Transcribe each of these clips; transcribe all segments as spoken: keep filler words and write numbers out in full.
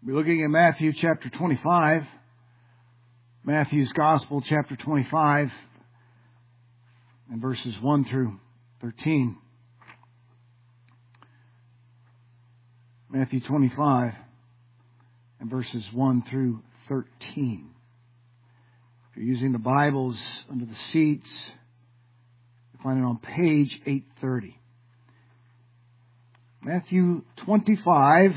We're looking at Matthew chapter twenty-five. Matthew's Gospel chapter twenty-five and verses one through thirteen. Matthew twenty-five and verses one through thirteen. If you're using the Bibles under the seats, you'll find it on page eight thirty. Matthew twenty-five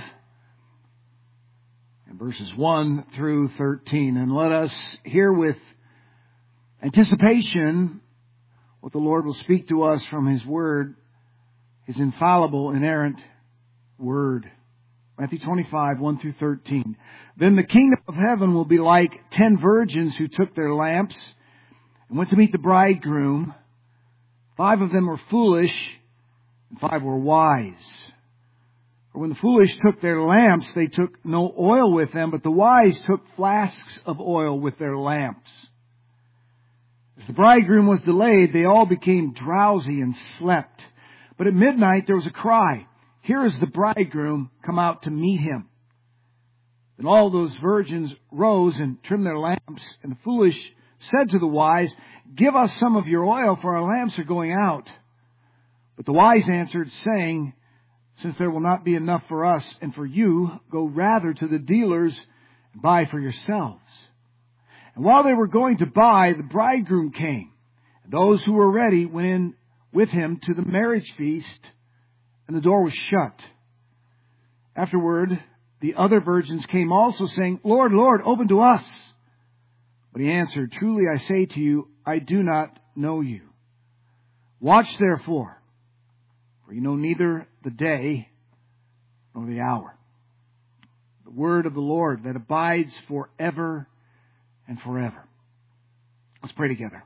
and verses one through thirteen. And let us hear with anticipation what the Lord will speak to us from His Word, His infallible, inerrant Word. Matthew twenty-five, one through thirteen. Then the kingdom of heaven will be like ten virgins who took their lamps and went to meet the bridegroom. Five of them were foolish and five were wise. For when the foolish took their lamps, they took no oil with them, but the wise took flasks of oil with their lamps. As the bridegroom was delayed, they all became drowsy and slept. But at midnight there was a cry, "Here is the bridegroom, come out to meet him." Then all those virgins rose and trimmed their lamps, and the foolish said to the wise, "Give us some of your oil, for our lamps are going out." But the wise answered, saying, "Since there will not be enough for us and for you, go rather to the dealers and buy for yourselves." And while they were going to buy, the bridegroom came, and those who were ready went in with him to the marriage feast, and the door was shut. Afterward, the other virgins came also, saying, "Lord, Lord, open to us." But he answered, "Truly I say to you, I do not know you. Watch therefore, for you know neither the day nor the hour." The word of the Lord that abides forever and forever. Let's pray together.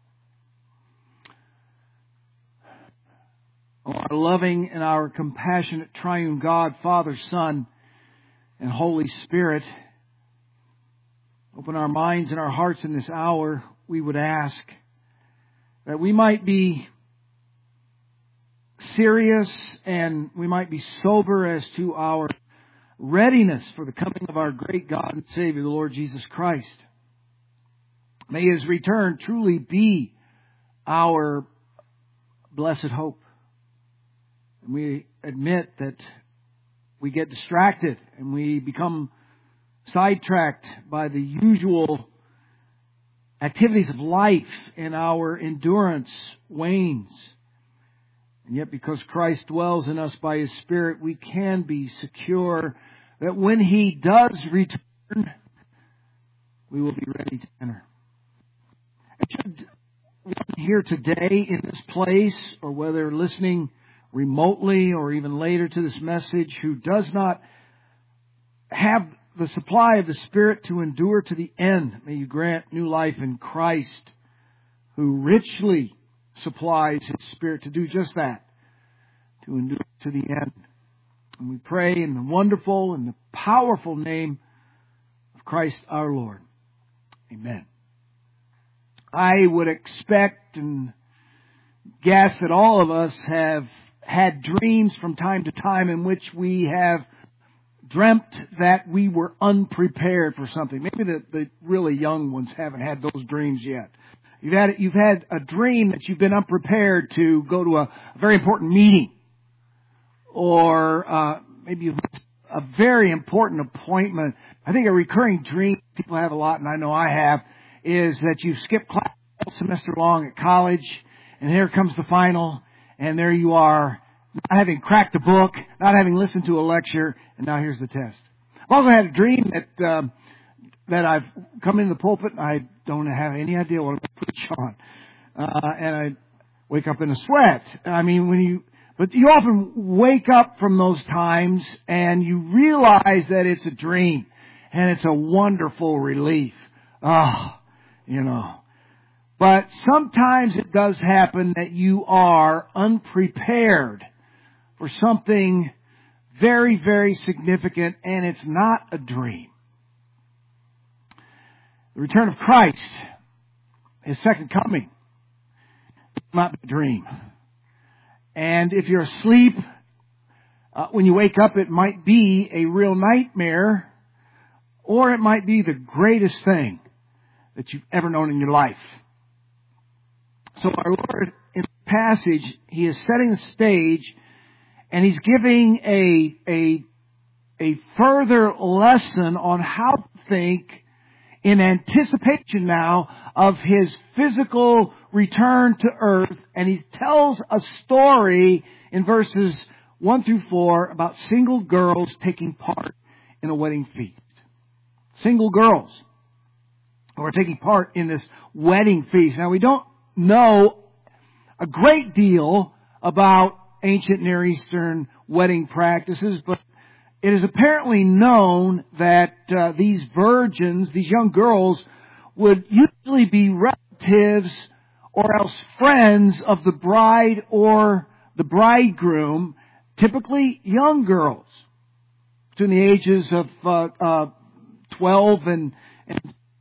Oh, our loving and our compassionate triune God, Father, Son, and Holy Spirit, open our minds and our hearts in this hour, we would ask, that we might be serious and we might be sober as to our readiness for the coming of our great God and Savior, the Lord Jesus Christ. May His return truly be our blessed hope. And we admit that we get distracted and we become sidetracked by the usual activities of life, and our endurance wanes. And yet, because Christ dwells in us by His Spirit, we can be secure that when He does return, we will be ready to enter. And should one here today in this place, or whether listening remotely or even later to this message, who does not have the supply of the Spirit to endure to the end, may you grant new life in Christ, who richly supplies His Spirit to do just that, to endure to the end. And we pray in the wonderful and the powerful name of Christ our Lord. Amen. I would expect and guess that all of us have had dreams from time to time in which we have dreamt that we were unprepared for something. Maybe the, the really young ones haven't had those dreams yet. You've had you've had a dream that you've been unprepared to go to a, a very important meeting, or uh, maybe you've missed a very important appointment. I think a recurring dream people have a lot, and I know I have, is that you've skipped class all semester long at college, and here comes the final, and there you are, not having cracked a book, not having listened to a lecture, and now here's the test. I've also had a dream that um, that I've come into the pulpit and I don't have any idea what I'm going to preach on, uh, and I wake up in a sweat. I mean, when you, but you often wake up from those times and you realize that it's a dream, and it's a wonderful relief. Ah, oh, you know. But sometimes it does happen that you are unprepared for something very, very significant, and it's not a dream. The return of Christ, His second coming, will not be a dream. And if you're asleep, uh, when you wake up, it might be a real nightmare or it might be the greatest thing that you've ever known in your life. So our Lord, in the passage, He is setting the stage, and He's giving a, a, a further lesson on how to think in anticipation now of His physical return to earth. And He tells a story in verses one through four about single girls taking part in a wedding feast. Single girls who are taking part in this wedding feast. Now, we don't know a great deal about ancient Near Eastern wedding practices, but it is apparently known that uh, these virgins, these young girls, would usually be relatives or else friends of the bride or the bridegroom, typically young girls, between the ages of uh, uh, twelve and, and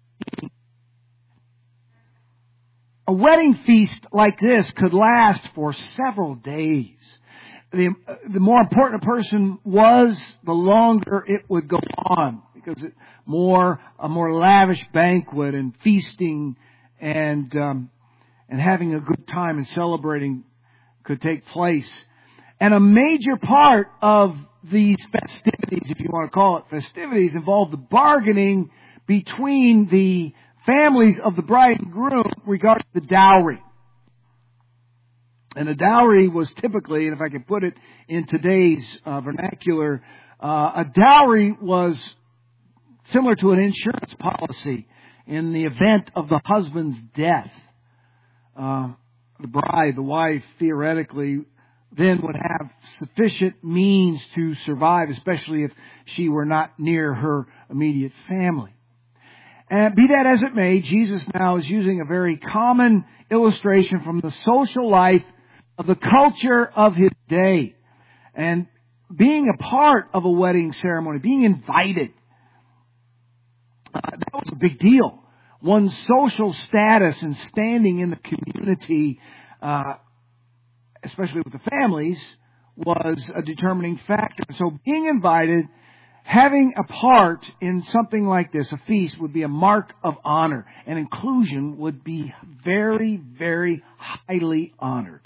a wedding feast like this could last for several days. The, the more important a person was, the longer it would go on, because it more a more lavish banquet and feasting and um, and having a good time and celebrating could take place. And a major part of these festivities, if you want to call it festivities, involved the bargaining between the families of the bride and groom regarding the dowry. And the dowry was typically, and if I could put it in today's uh, vernacular, uh, a dowry was similar to an insurance policy in the event of the husband's death. Uh, the bride, the wife, theoretically, then would have sufficient means to survive, especially if she were not near her immediate family. And be that as it may, Jesus now is using a very common illustration from the social life of the culture of His day. And being a part of a wedding ceremony, being invited, uh, that was a big deal. One's social status and standing in the community, uh, especially with the families, was a determining factor. So being invited, having a part in something like this, a feast, would be a mark of honor. And inclusion would be very, very highly honored.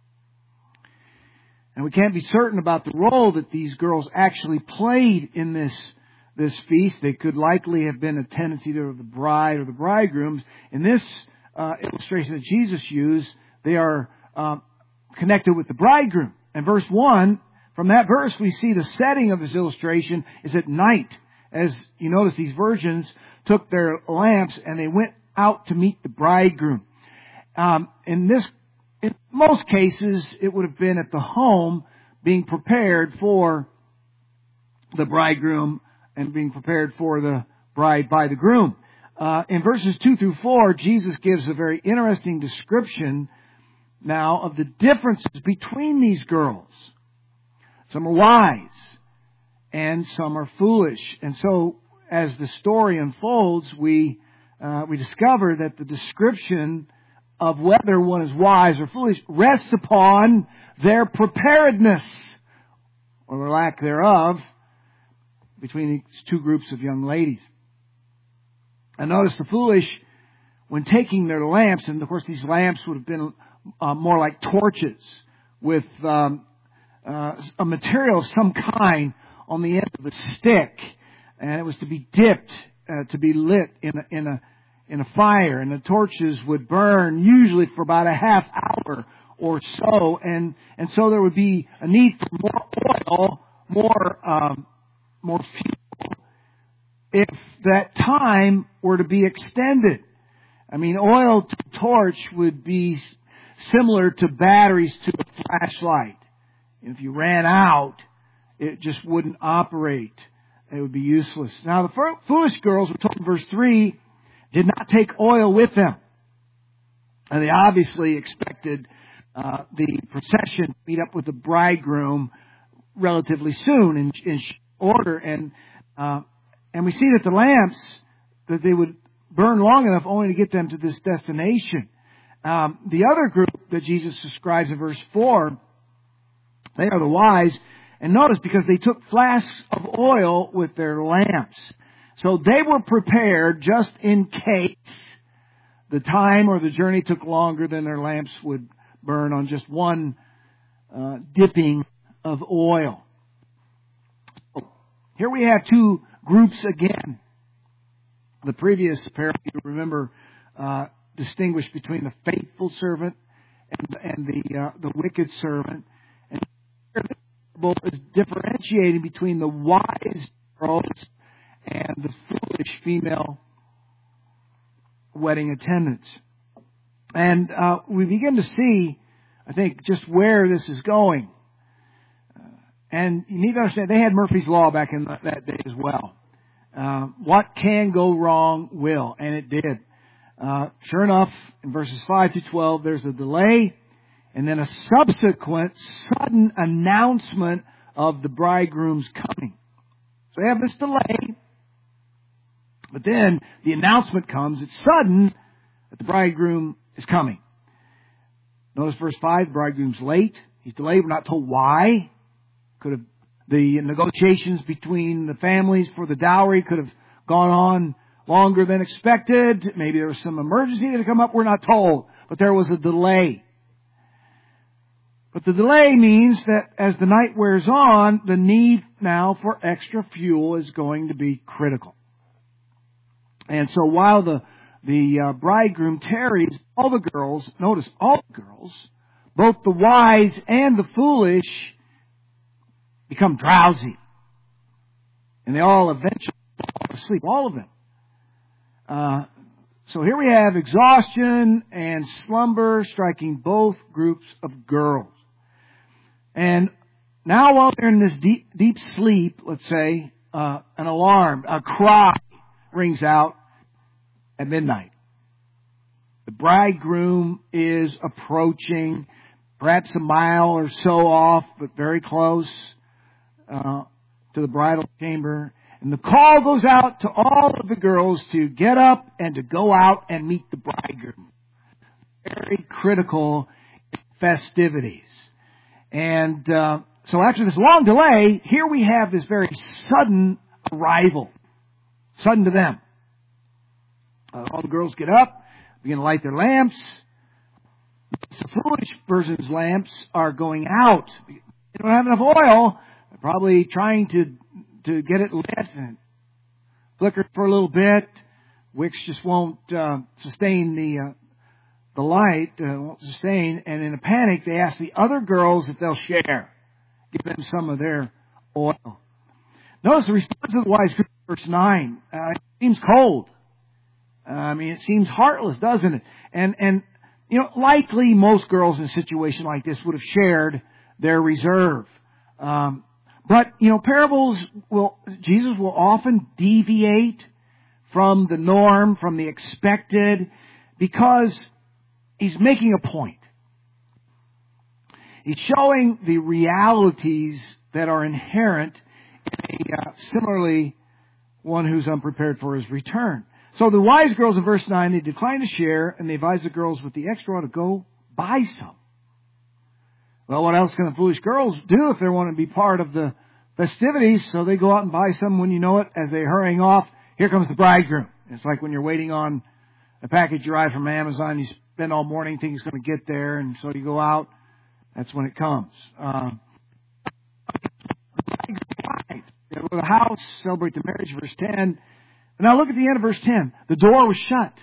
And we can't be certain about the role that these girls actually played in this, this feast. They could likely have been a tendency to the bride or the bridegrooms. In this uh, illustration that Jesus used, they are uh, connected with the bridegroom. And verse one, from that verse we see the setting of this illustration is at night. As you notice, these virgins took their lamps and they went out to meet the bridegroom. Um, in this In most cases, it would have been at the home being prepared for the bridegroom and being prepared for the bride by the groom. Uh, in verses two through four, Jesus gives a very interesting description now of the differences between these girls. Some are wise and some are foolish. And so, as the story unfolds, we uh, we discover that the description of whether one is wise or foolish rests upon their preparedness, or the lack thereof, between these two groups of young ladies. And notice the foolish, when taking their lamps, and of course these lamps would have been uh, more like torches with um, uh, a material of some kind on the end of a stick, and it was to be dipped, uh, to be lit in a, in a in a fire, and the torches would burn usually for about a half hour or so, and and so there would be a need for more oil, more um, more fuel, if that time were to be extended. I mean, oil to a torch would be similar to batteries to a flashlight. If you ran out, it just wouldn't operate. It would be useless. Now, the foolish girls, we're told in verse three, did not take oil with them. And they obviously expected uh, the procession to meet up with the bridegroom relatively soon in, in order. And uh, and we see that the lamps, that they would burn long enough only to get them to this destination. Um, the other group that Jesus describes in verse four, they are the wise. And notice, because they took flasks of oil with their lamps. So they were prepared just in case the time or the journey took longer than their lamps would burn on just one uh, dipping of oil. So here we have two groups again. The previous parable, you remember, uh, distinguished between the faithful servant and, and the uh, the wicked servant. And here this parable is differentiating between the wise girls and the foolish female wedding attendants. And uh, we begin to see, I think, just where this is going. Uh, and you need to understand, they had Murphy's Law back in that day as well. Uh, what can go wrong will, and it did. Uh, sure enough, in verses five to twelve, there's a delay, and then a subsequent sudden announcement of the bridegroom's coming. So they have this delay, but then the announcement comes. It's sudden that the bridegroom is coming. Notice verse five, the bridegroom's late. He's delayed. We're not told why. Could have the negotiations between the families for the dowry could have gone on longer than expected. Maybe there was some emergency that had come up. We're not told. But there was a delay. But the delay means that as the night wears on, the need now for extra fuel is going to be critical. And so while the the uh, bridegroom tarries, all the girls, notice all the girls, both the wise and the foolish, become drowsy. And they all eventually fall asleep, all of them. Uh, so here we have exhaustion and slumber striking both groups of girls. And now while they're in this deep, deep sleep, let's say, uh, an alarm, a cry rings out at midnight. The bridegroom is approaching, perhaps a mile or so off, but very close uh, to the bridal chamber. And the call goes out to all of the girls to get up and to go out and meet the bridegroom. Very critical festivities. And uh, so after this long delay, here we have this very sudden arrival. Sudden to them. Uh, all the girls get up, begin to light their lamps. The foolish person's lamps are going out. They don't have enough oil. They're probably trying to to get it lit and flicker for a little bit. Wicks just won't uh, sustain the uh, the light, uh, won't sustain. And in a panic, they ask the other girls if they'll share, give them some of their oil. Notice the response of the wise group, verse nine. Uh, it seems cold. Uh, I mean, it seems heartless, doesn't it? And and you know, likely most girls in a situation like this would have shared their reserve. Um, But, you know, parables will, Jesus will often deviate from the norm, from the expected, because He's making a point. He's showing the realities that are inherent in a uh, similarly one who's unprepared for His return. So the wise girls in verse nine, they decline to share, and they advise the girls with the extra to go buy some. Well, what else can the foolish girls do if they want to be part of the festivities? So they go out and buy some. When you know it, as they're hurrying off, here comes the bridegroom. It's like when you're waiting on a package you arrive from Amazon. You spend all morning thinking it's going to get there, and so you go out. That's when it comes. Uh, they go to the house, celebrate the marriage, verse ten. And now look at the end of verse ten. The door was shut.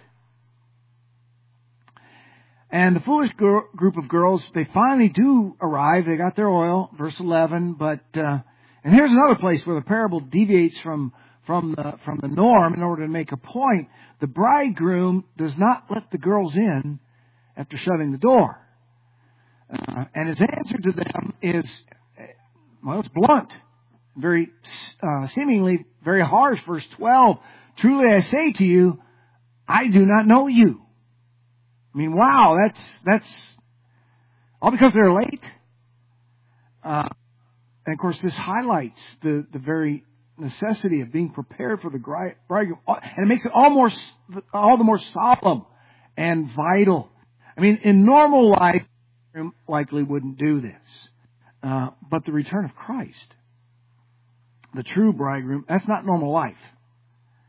And the foolish gr- group of girls, they finally do arrive. They got their oil, verse eleven. But uh, and here's another place where the parable deviates from from the from the norm in order to make a point. The bridegroom does not let the girls in after shutting the door, uh, and his answer to them is, well, it's blunt, very uh, seemingly very harsh. Verse twelve. Truly I say to you, I do not know you. I mean, wow, that's that's all because they're late. Uh, and of course, this highlights the, the very necessity of being prepared for the bridegroom, and it makes it all more all the more solemn and vital. I mean, in normal life, likely wouldn't do this, uh, but the return of Christ, the true bridegroom, that's not normal life.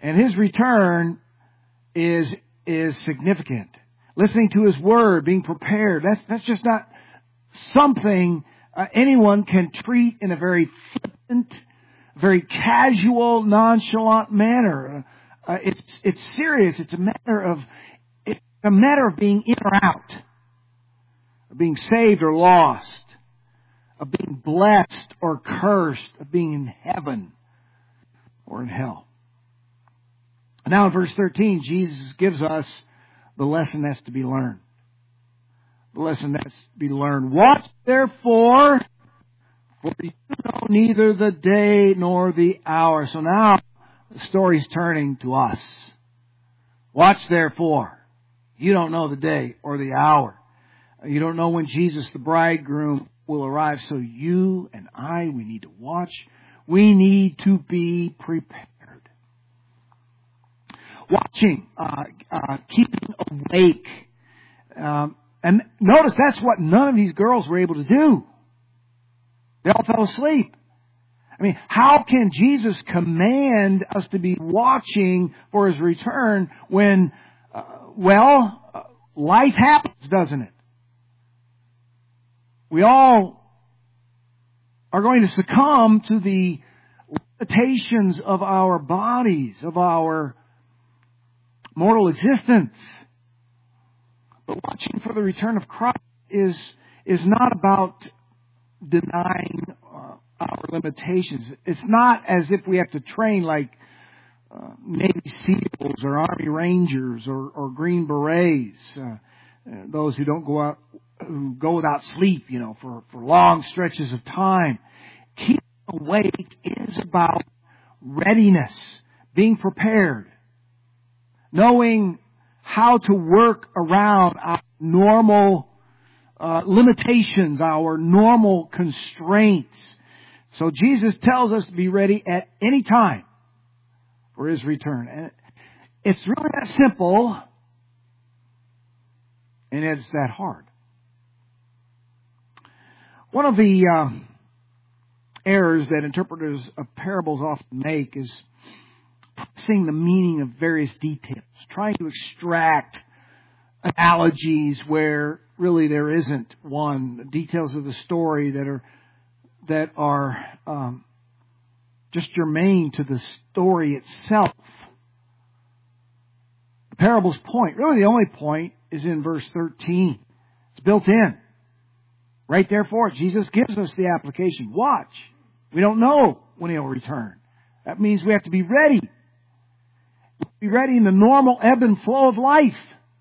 And His return is, is significant. Listening to His Word, being prepared, that's, that's just not something uh, anyone can treat in a very flippant, very casual, nonchalant manner. Uh, it's, it's serious. It's a matter of, it's a matter of being in or out, of being saved or lost, of being blessed or cursed, of being in heaven or in hell. Now in verse thirteen, Jesus gives us the lesson that's to be learned. The lesson that's to be learned. Watch therefore, for you know neither the day nor the hour. So now the story's turning to us. Watch therefore. You don't know the day or the hour. You don't know when Jesus, the bridegroom, will arrive. So you and I, we need to watch. We need to be prepared. Watching, uh, uh, keeping awake. Um, and notice that's what none of these girls were able to do. They all fell asleep. I mean, how can Jesus command us to be watching for His return when, uh, well, uh, life happens, doesn't it? We all are going to succumb to the limitations of our bodies, of our mortal existence. But watching for the return of Christ is, is not about denying uh, our limitations. It's not as if we have to train like uh, Navy SEALs or Army Rangers or, or Green Berets, uh, those who don't go out, who go without sleep, you know, for, for long stretches of time. Keeping awake is about readiness, being prepared, knowing how to work around our normal uh, limitations, our normal constraints. So Jesus tells us to be ready at any time for His return. And it's really that simple, and it's that hard. One of the uh, errors that interpreters of parables often make is seeing the meaning of various details, trying to extract analogies where really there isn't one, details of the story that are that are um, just germane to the story itself. The parable's point, really the only point, is in verse thirteen. It's built in. Right there for it, Jesus gives us the application. Watch. We don't know when He'll return. That means we have to be ready. Be ready in the normal ebb and flow of life.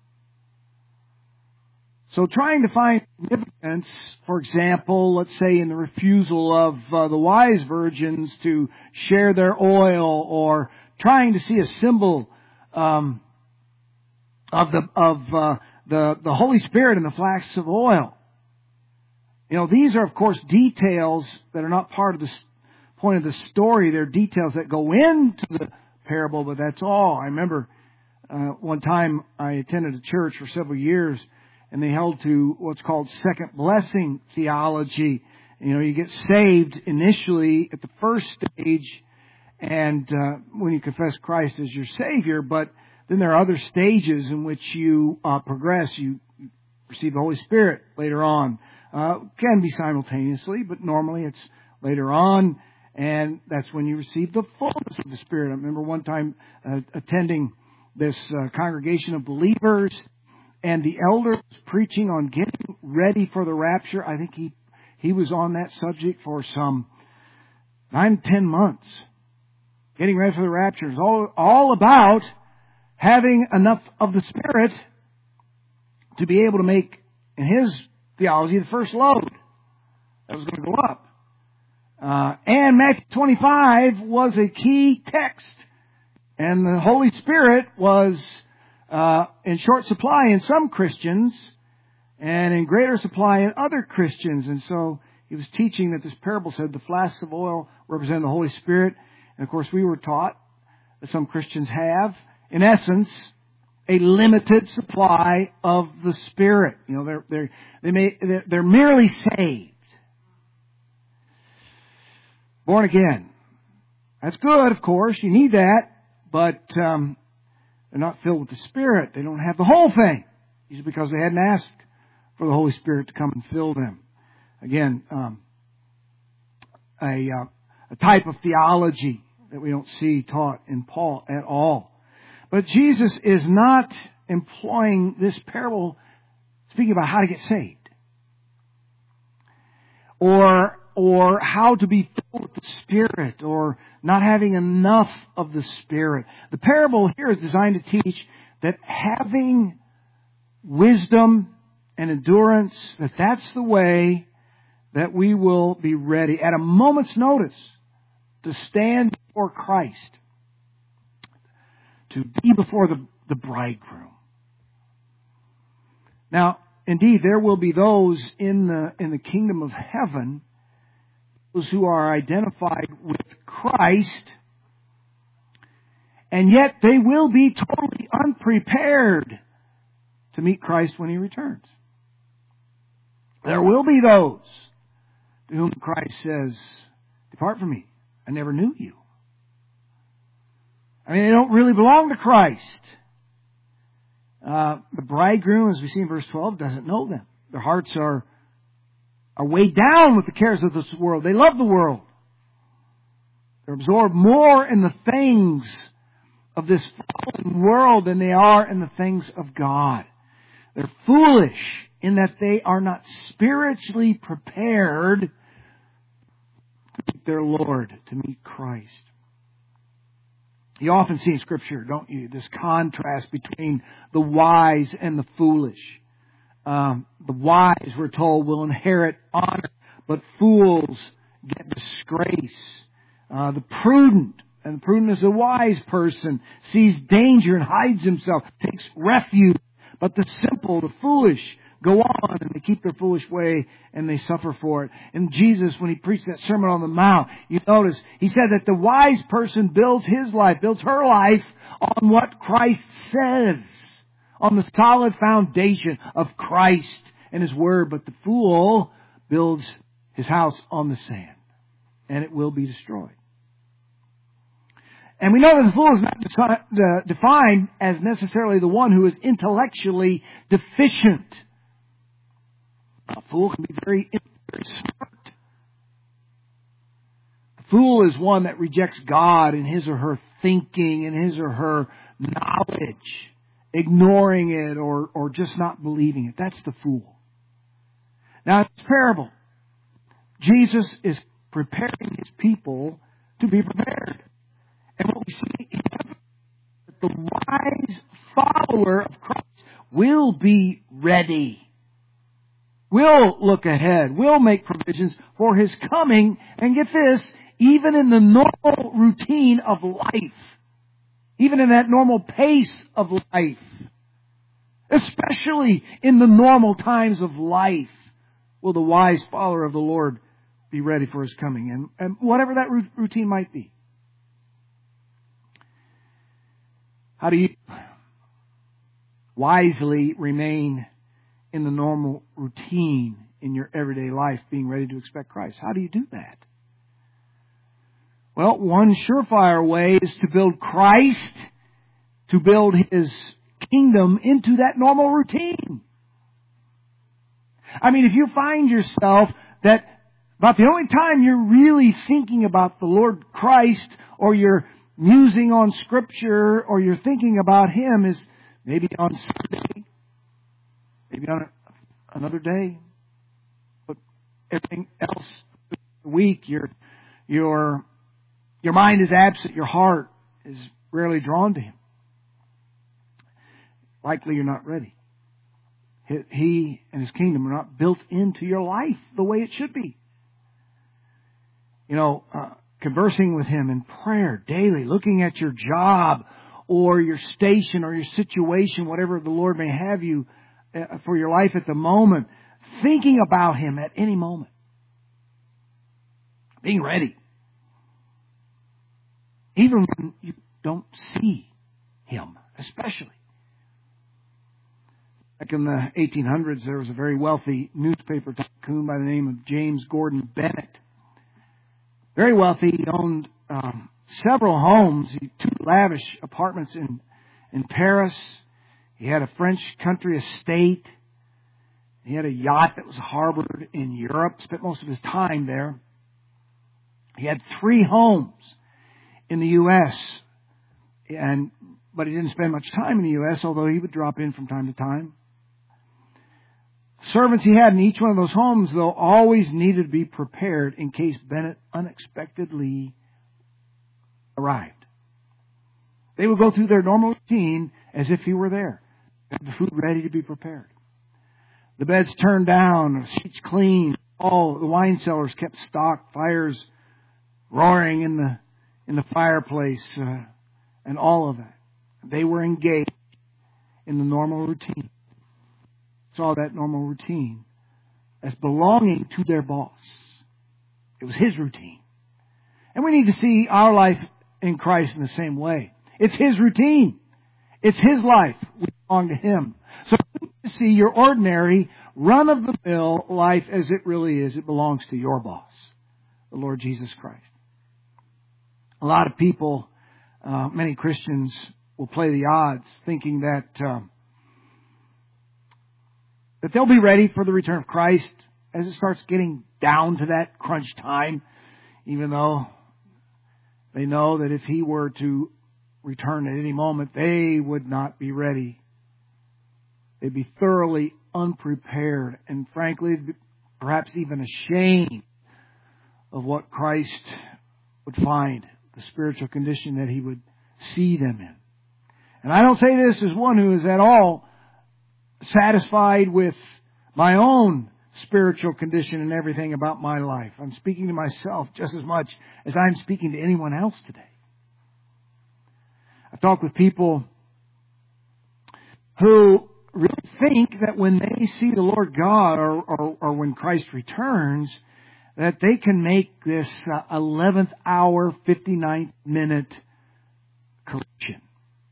So trying to find significance, for example, let's say in the refusal of uh, the wise virgins to share their oil, or trying to see a symbol um, of the of uh, the the Holy Spirit in the flasks of oil. You know, these are of course details that are not part of the point of the story. They're details that go into the parable, but that's all. I remember uh, one time I attended a church for several years, and they held to what's called second blessing theology. You know, you get saved initially at the first stage, and uh, when you confess Christ as your Savior, but then there are other stages in which you uh, progress. You receive the Holy Spirit later on. Uh, can be simultaneously, but normally it's later on. And that's when you receive the fullness of the Spirit. I remember one time uh, attending this uh, congregation of believers, and the elder was preaching on getting ready for the rapture. I think he he was on that subject for some nine, ten months. Getting ready for the rapture is all, all about having enough of the Spirit to be able to make, in his theology, the first load that was going to go up. Uh, and Matthew twenty-five was a key text. And the Holy Spirit was uh, in short supply in some Christians and in greater supply in other Christians. And so he was teaching that this parable said the flasks of oil represent the Holy Spirit. And of course we were taught that some Christians have, in essence, a limited supply of the Spirit. You know, they're, they're, they may, they're, they're merely saved. Born again. That's good, of course. You need that. but um, they're not filled with the Spirit. They don't have the whole thing. Usually because they hadn't asked for the Holy Spirit to come and fill them. Again, um, a, uh, a type of theology that we don't see taught in Paul at all. But Jesus is not employing this parable speaking about how to get saved. Or, or how to be filled with the Spirit, or not having enough of the Spirit. The parable here is designed to teach that having wisdom and endurance, that that's the way that we will be ready at a moment's notice to stand before Christ, to be before the, the bridegroom. Now, indeed, there will be those in the in the kingdom of heaven, those who are identified with Christ, and yet they will be totally unprepared to meet Christ when He returns. There will be those to whom Christ says, "Depart from me, I never knew you." I mean, they don't really belong to Christ. Uh, the bridegroom, as we see in verse twelve, doesn't know them. Their hearts are, are weighed down with the cares of this world. They love the world. They're absorbed more in the things of this fallen world than they are in the things of God. They're foolish in that they are not spiritually prepared to meet their Lord, to meet Christ. You often see in Scripture, don't you, this contrast between the wise and the foolish. Um, the wise, we're told, will inherit honor, but fools get disgrace. Uh, the prudent, and the prudent is a wise person, sees danger and hides himself, takes refuge. But the simple, the foolish, go on and they keep their foolish way and they suffer for it. And Jesus, when He preached that Sermon on the Mount, you notice, He said that the wise person builds his life, builds her life on what Christ says, on the solid foundation of Christ and His Word. But the fool builds his house on the sand, and it will be destroyed. And we know that the fool is not deci- uh, defined as necessarily the one who is intellectually deficient. A fool can be very, very smart. The fool is one that rejects God and his or her thinking and his or her knowledge, ignoring it or, or just not believing it. That's the fool. Now, in this parable, Jesus is preparing His people to be prepared. And what we see is that the wise follower of Christ will be ready. Will look ahead. Will make provisions for His coming. And get this, even in the normal routine of life. Even in that normal pace of life. Especially in the normal times of life. Will the wise follower of the Lord be ready for His coming. And, and whatever that routine might be. How do you wisely remain in the normal routine in your everyday life, being ready to expect Christ? How do you do that? Well, one surefire way is to build Christ, to build His kingdom into that normal routine. I mean, if you find yourself that about the only time you're really thinking about the Lord Christ, or you're musing on Scripture, or you're thinking about Him, is maybe on Sunday, maybe on a, another day, but everything else the week, your your your mind is absent, your heart is rarely drawn to Him. Likely you're not ready. He and His kingdom are not built into your life the way it should be. You know, uh, conversing with Him in prayer daily, looking at your job or your station or your situation, whatever the Lord may have you uh, for your life at the moment, thinking about Him at any moment. Being ready. Even when you don't see Him, especially. Back in the eighteen hundreds, there was a very wealthy newspaper tycoon by the name of James Gordon Bennett. Very wealthy. He owned um, several homes, two lavish apartments in, in Paris. He had a French country estate. He had a yacht that was harbored in Europe, spent most of his time there. He had three homes in the U S, and but he didn't spend much time in the U S, although he would drop in from time to time. Servants he had in each one of those homes, though, always needed to be prepared in case Bennett unexpectedly arrived. They would go through their normal routine as if he were there. Have the food ready to be prepared. The beds turned down, the sheets clean, all the wine cellars kept stocked, fires roaring in the in the fireplace, uh, and all of that. They were engaged in the normal routine. Saw that normal routine as belonging to their boss. It was his routine. And we need to see our life in Christ in the same way. It's his routine. It's his life. We belong to him. So you need to see your ordinary, run-of-the-mill life as it really is. It belongs to your boss, the Lord Jesus Christ. A lot of people, uh, many Christians, will play the odds thinking that um, that they'll be ready for the return of Christ as it starts getting down to that crunch time, even though they know that if he were to return at any moment, they would not be ready. They'd be thoroughly unprepared and, frankly, perhaps even ashamed of what Christ would find, the spiritual condition that he would see them in. And I don't say this as one who is at all satisfied with my own spiritual condition and everything about my life. I'm speaking to myself just as much as I'm speaking to anyone else today. I've talked with people who really think that when they see the Lord God or, or, or when Christ returns, that they can make this uh, eleventh hour, fifty-ninth minute correction.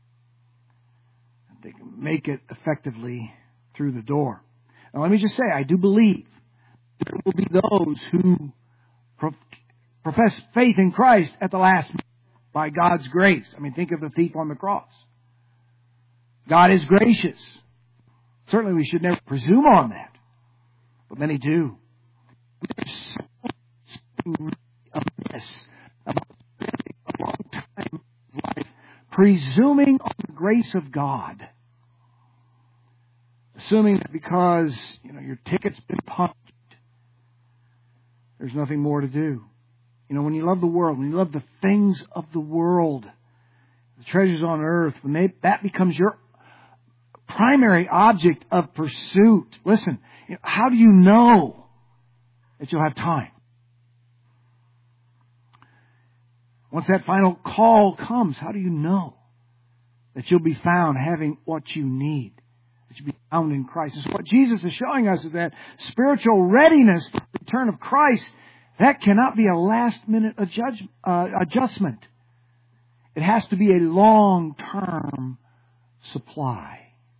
They can make it effectively through the door. Now, let me just say, I do believe there will be those who prof- profess faith in Christ at the last minute by God's grace. I mean, think of the thief on the cross. God is gracious. Certainly we should never presume on that. But many do. There's something really amiss about spending a long time in life presuming on the grace of God. Assuming that because, you know, your ticket's been punched, there's nothing more to do. You know, when you love the world, when you love the things of the world, the treasures on earth, when they, that becomes your primary object of pursuit, listen, you know, how do you know that you'll have time? Once that final call comes, how do you know that you'll be found having what you need? That you'll be found in Christ. And so what Jesus is showing us is that spiritual readiness for the return of Christ, that cannot be a last-minute adjust, uh, adjustment. It has to be a long-term supply.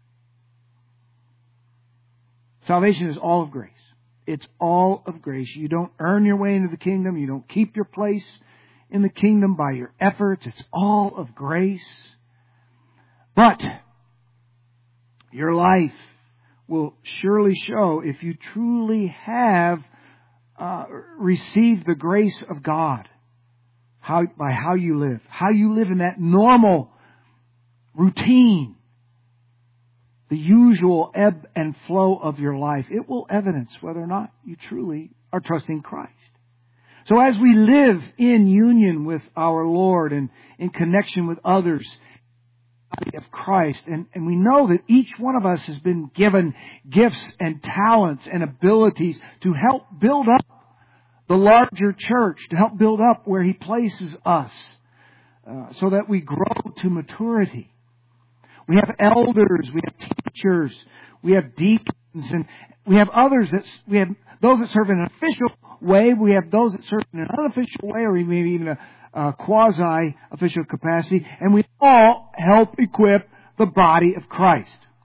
Salvation is all of grace. It's all of grace. You don't earn your way into the kingdom. You don't keep your place in the kingdom by your efforts. It's all of grace. But your life will surely show if you truly have uh, received the grace of God how, by how you live. How you live in that normal routine, the usual ebb and flow of your life. It will evidence whether or not you truly are trusting Christ. So as we live in union with our Lord and in connection with others of Christ, and, and we know that each one of us has been given gifts and talents and abilities to help build up the larger church, to help build up where He places us, uh, so that we grow to maturity. We have elders, we have teachers, we have deacons, and we have others that we have those that serve in an official way. We have those that serve in an unofficial way, or maybe even a, a quasi-official capacity, and we all help equip the body of Christ.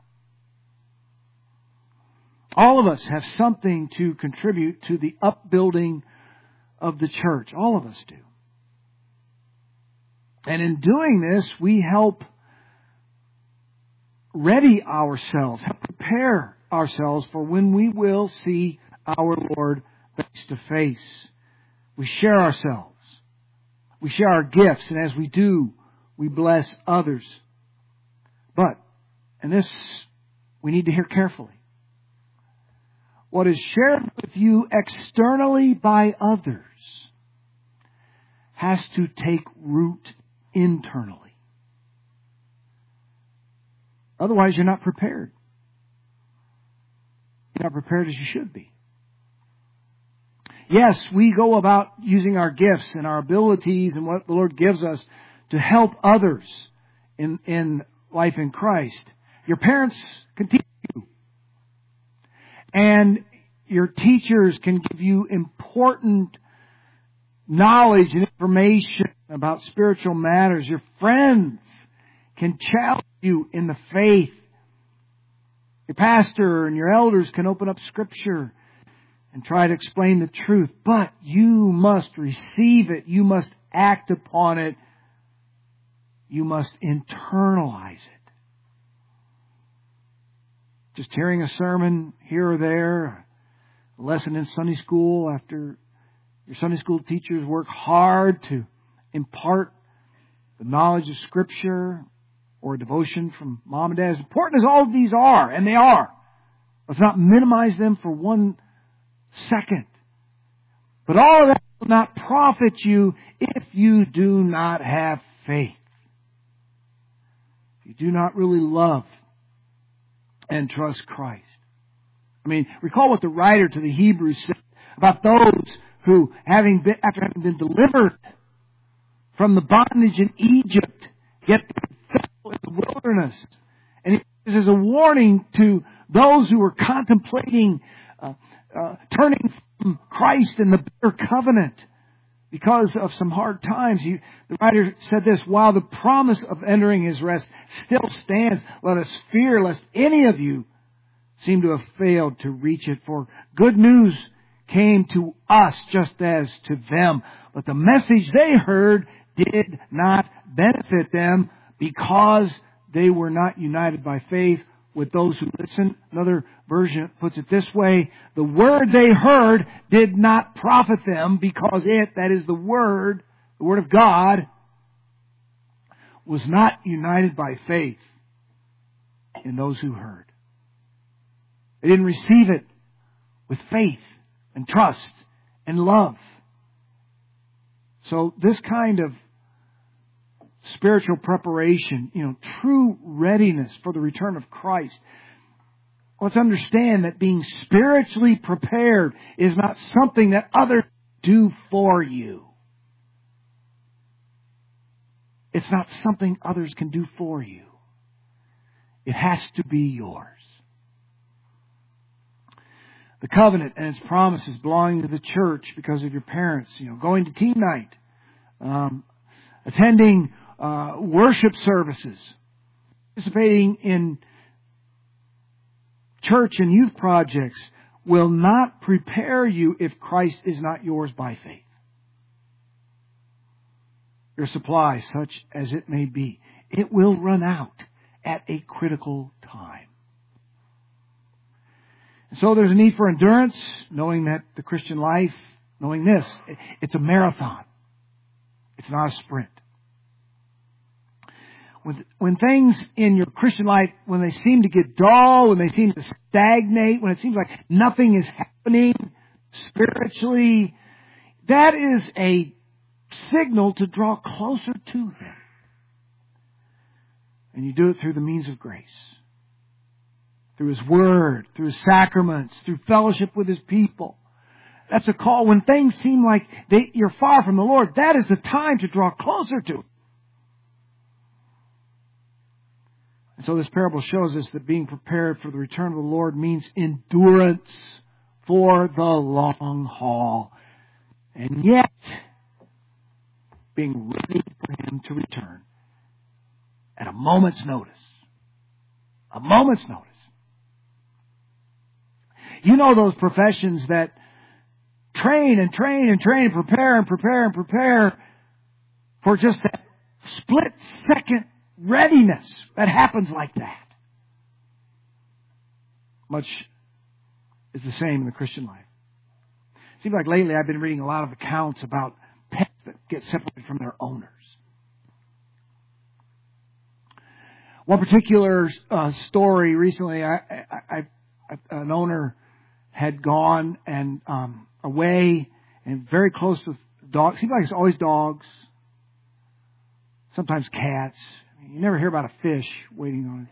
All of us have something to contribute to the upbuilding of the church. All of us do. And in doing this, we help ready ourselves, help prepare ourselves for when we will see our Lord face to face. We share ourselves. We share our gifts, and as we do, we bless others. But, and this we need to hear carefully, what is shared with you externally by others has to take root internally. Otherwise, you're not prepared. You're not prepared as you should be. Yes, we go about using our gifts and our abilities and what the Lord gives us to help others in, in life in Christ. Your parents can teach you. And your teachers can give you important knowledge and information about spiritual matters. Your friends can challenge you in the faith. Your pastor and your elders can open up Scripture and try to explain the truth. But you must receive it. You must act upon it. You must internalize it. Just hearing a sermon here or there, a lesson in Sunday school after your Sunday school teachers work hard to impart the knowledge of Scripture or a devotion from mom and dad. As important as all of these are, and they are, let's not minimize them for one second. But all of that will not profit you if you do not have faith. If you do not really love and trust Christ. I mean, recall what the writer to the Hebrews said about those who, having been, after having been delivered from the bondage in Egypt, yet fell in the wilderness. And this is a warning to those who were contemplating uh, uh, turning from Christ and the better covenant because of some hard times. He, the writer said this, while the promise of entering His rest still stands, let us fear lest any of you seem to have failed to reach it. For good news came to us just as to them. But the message they heard did not benefit them because they were not united by faith with those who listened. Another version puts it this way, the word they heard did not profit them because it, that is the word, the word of God, was not united by faith in those who heard. They didn't receive it with faith and trust and love. So this kind of spiritual preparation, you know, true readiness for the return of Christ. Let's understand that being spiritually prepared is not something that others do for you. It's not something others can do for you. It has to be yours. The covenant and its promises belonging to the church because of your parents, you know, going to team night, um, attending uh, worship services, participating in church and youth projects will not prepare you if Christ is not yours by faith. Your supply, such as it may be, it will run out at a critical time. And so there's a need for endurance, knowing that the Christian life, knowing this, it's a marathon. It's not a sprint. When, when things in your Christian life, when they seem to get dull, when they seem to stagnate, when it seems like nothing is happening spiritually, that is a signal to draw closer to Him. And you do it through the means of grace. Through His Word, through His sacraments, through fellowship with His people. That's a call. When things seem like they, you're far from the Lord, that is the time to draw closer to Him. And so this parable shows us that being prepared for the return of the Lord means endurance for the long haul. And yet, being ready for Him to return at a moment's notice. A moment's notice. You know those professions that train and train and train and prepare and prepare and prepare for just that split second readiness that happens like that. Much is the same in the Christian life. It seems like lately I've been reading a lot of accounts about pets that get separated from their owners. One particular uh, story recently, I, I, I, an owner had gone and um, away and very close with dogs. Seems like it's always dogs. Sometimes cats. You never hear about a fish waiting on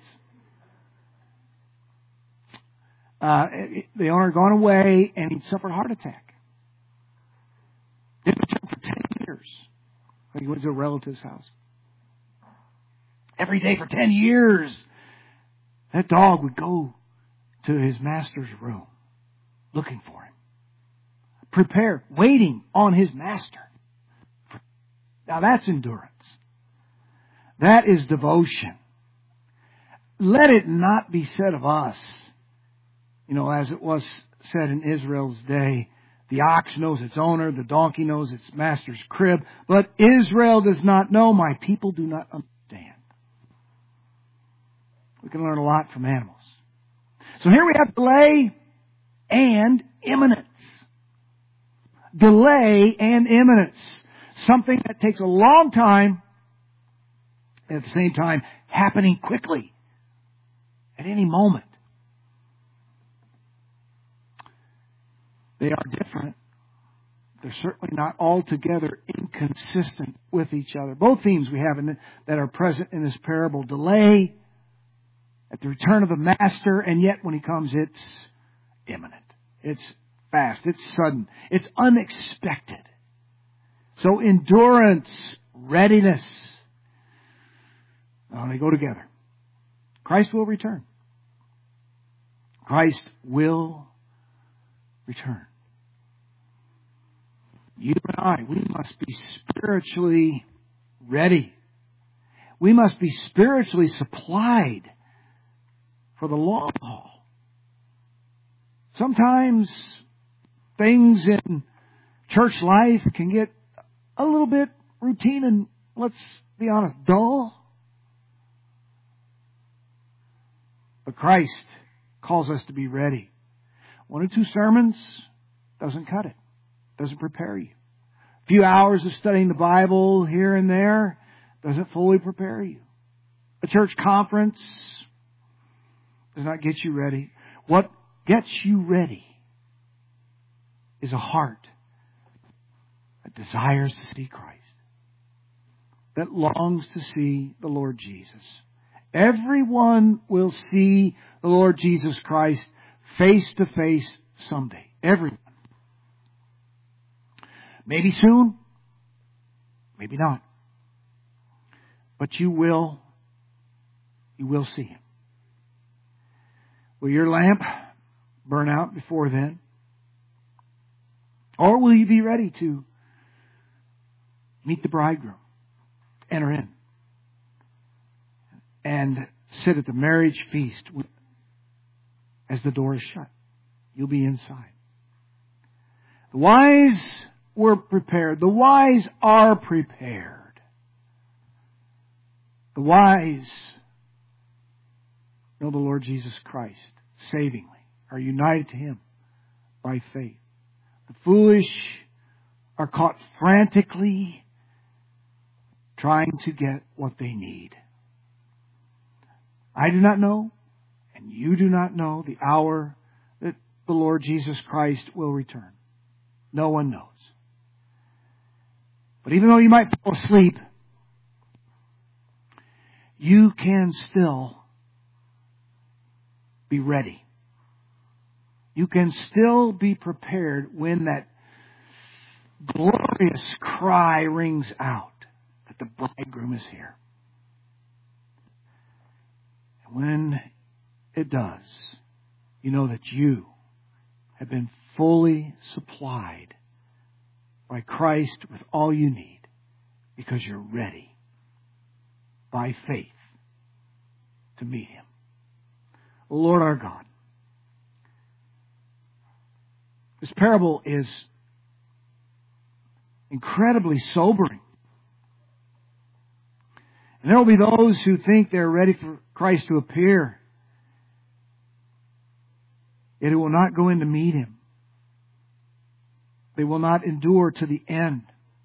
it. Uh, it, the owner had gone away and he'd suffered a heart attack. Didn't return for ten years. He went to a relative's house. Every day for ten years, that dog would go to his master's room looking for him. Prepared, waiting on his master. Now that's endurance. That is devotion. Let it not be said of us, you know, as it was said in Israel's day, the ox knows its owner, the donkey knows its master's crib, but Israel does not know, my people do not understand. We can learn a lot from animals. So here we have delay and imminence. Delay and imminence. Something that takes a long time, and at the same time happening quickly at any moment. They are different. They're certainly not altogether inconsistent with each other. Both themes we have in the, that are present in this parable. Delay at the return of the master, and yet when he comes, it's imminent. It's fast. It's sudden. It's unexpected. So endurance, readiness, well, they go together. Christ will return. Christ will return. You and I, we must be spiritually ready. We must be spiritually supplied for the long haul. Sometimes things in church life can get a little bit routine and, let's be honest, dull. But Christ calls us to be ready. One or two sermons doesn't cut it. Doesn't prepare you. A few hours of studying the Bible here and there doesn't fully prepare you. A church conference does not get you ready. What gets you ready is a heart that desires to see Christ, that longs to see the Lord Jesus. Everyone will see the Lord Jesus Christ face to face someday. Everyone. Maybe soon, maybe not. But you will, you will see Him. Will your lamp burn out before then? Or will you be ready to meet the bridegroom, enter in, and sit at the marriage feast as the door is shut? You'll be inside. The wise were prepared. The wise are prepared. The wise know the Lord Jesus Christ savingly, are united to Him by faith. The foolish are caught frantically trying to get what they need. I do not know, and you do not know the hour that the Lord Jesus Christ will return. No one knows. But even though you might fall asleep, you can still be ready. You can still be prepared when that glorious cry rings out that the bridegroom is here. And when it does, you know that you have been fully supplied by Christ with all you need because you're ready by faith to meet Him. Lord our God, this parable is incredibly sobering. And there will be those who think they're ready for Christ to appear, yet it will not go in to meet Him. They will not endure to the end.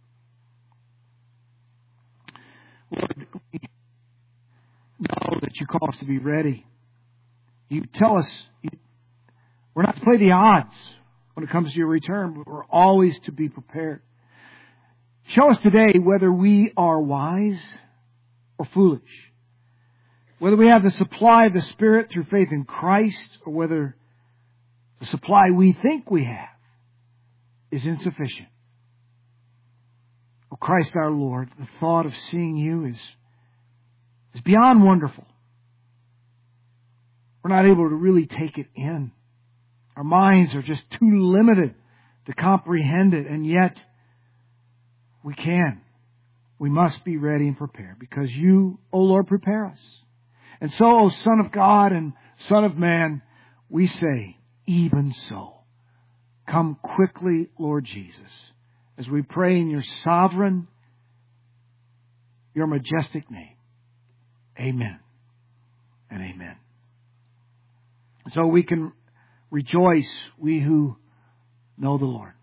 Lord, we know that You call us to be ready. You tell us you, we're not to play the odds when it comes to Your return, but we're always to be prepared. Show us today whether we are wise or foolish. Whether we have the supply of the Spirit through faith in Christ, or whether the supply we think we have is insufficient. Oh Christ our Lord, the thought of seeing You is, is beyond wonderful. We're not able to really take it in. Our minds are just too limited to comprehend it, and yet we can. We must be ready and prepared, because You, O Lord, prepare us. And so, O Son of God and Son of Man, we say, even so. Come quickly, Lord Jesus, as we pray in Your sovereign, Your majestic name. Amen and amen. So we can rejoice, we who know the Lord.